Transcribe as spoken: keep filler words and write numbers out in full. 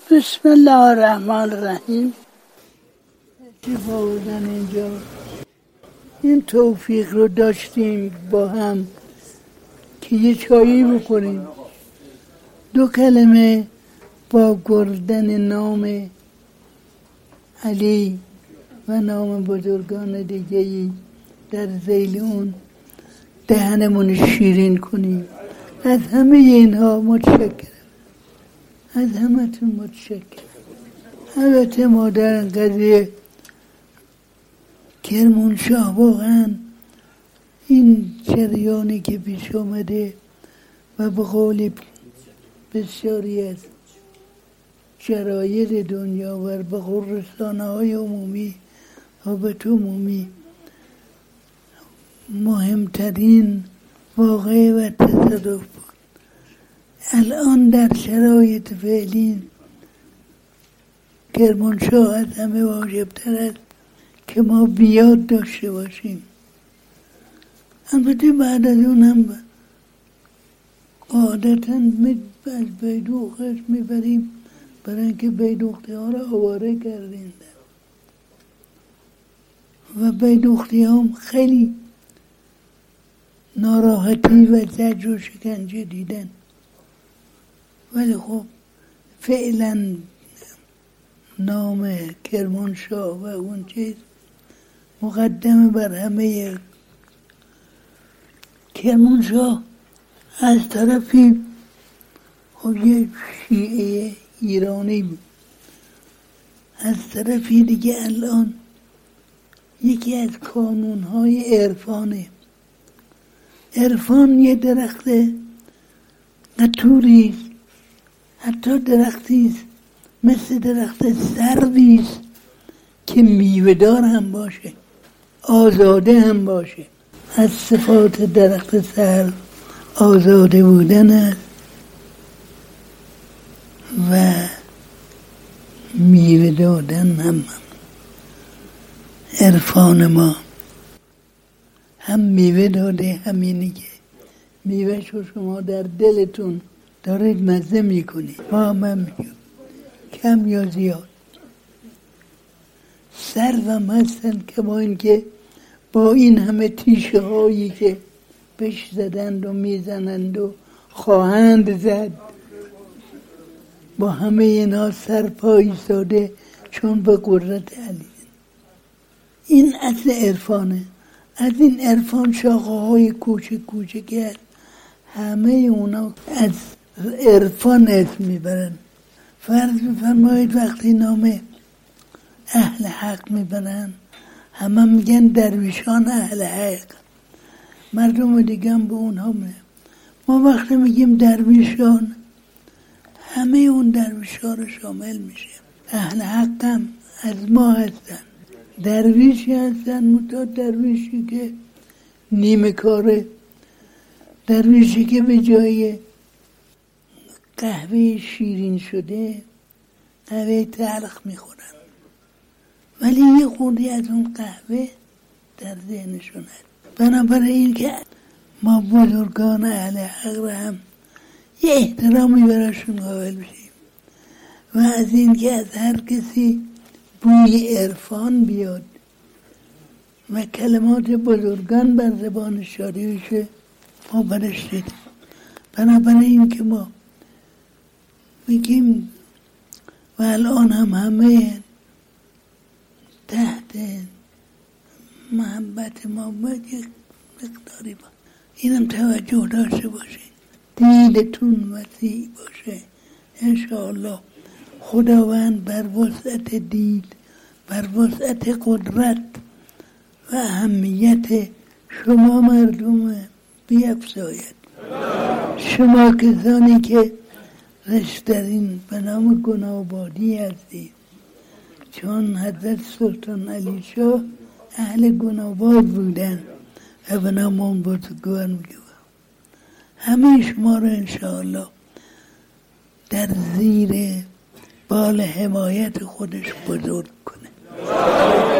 بسم الله الرحمن الرحیم. شفا بودن اینجا این توفیق رو داشتیم با هم که یه چایی بکنیم، دو کلمه با گردن نام علی و نام بزرگان دیگه‌ای در ذیل اون دهنمون شیرین کنیم. از همه اینها متشکرم، از همه تون متشکرم. البته ما در قضیه کرمانشاه واقعا این جریانی که پیش آمده و به قول بسیاری از جراید دنیا و به قول رسانه‌های عمومی و به عمومی مهمترین واقعه و تصادف بود. الان در شرایط فعلی کرمانشاه از همه واجب‌تر است که ما بیاد داشته باشیم. البته بعد از اون هم قاعدتاً از بیدوخش میبریم برای اینکه بیدوختی ها را آواره کردیم و بیدوختی هم خیلی ناراحتی و زجر و شکنجه دیدن، ولی خب فعلا نام کرمانشاه و اون چیز مقدمه بر همه. کرمانشاه از طرفی خب یه شیعه ایرانی بود، از طرفی دیگه الان یکی از کانونهای عرفانه. عرفان یه درخت قطوریست، حتی درختیست مثل درخت سرویست که میوه‌دار هم باشه، آزاده هم باشه. از صفات درخت سرو آزاده بودن است و میوه دادن هم. عرفان ما هم میوه داده، همینی که میوه شو شما در دلتون دارید مزه میکنید، ما هم هم میگم کم یا زیاد. سرو هم هستن که با این که با این همه تیشه هایی که بش زدند و میزنند و خواهند زد، با همه اینا سرپایی ساده چون به قدرت علی. این اصل عرفانه. از این عرفان شاخه های کوچک کوچک هست، همه اونا از عرفان اسم میبرن. فرض بفرمایید وقتی نام اهل حق میبرن همه میگن درویشان اهل حق، مردم دیگه هم به اونها میگن. ما وقتی میگیم درویشان همه اون درویشان رو شامل میشه. اهل حق هم از ما هستن، درویشی هستن، متا درویشی که نیمه کاره، درویشی که به جای قهوه شیرین شده قهوه تلخ میخورن، ولی یه خوردی از اون قهوه در ذهنشون هست. بنابراین که ما بزرگان اهل حق را هم یه احترامی براشون قائل بشیم و از این که از هر کسی بوی عرفان بیاد و کلمات بزرگان بر زبان شاری بشه ما برش دیدیم. بنابراین که ما میگیم و الان هم همه تحت محبت ما باید یک مقداری با اینم توجه داشته باشید، دیدتون وسیع باشه. انشاءالله خداوند بر وسعت دید، بر وسعت قدرت و اهمیت شما مردم بیفزاید. شما کسانی که رشترین به نام گناه‌آبادی هستید، چون حضرت سلطان علی شاه اهل گناه‌آباد بودن و به نام اون بزرگوار میگویم. همه شما رو انشاءالله در زیر بال حمایت خودش بزرگ کنه.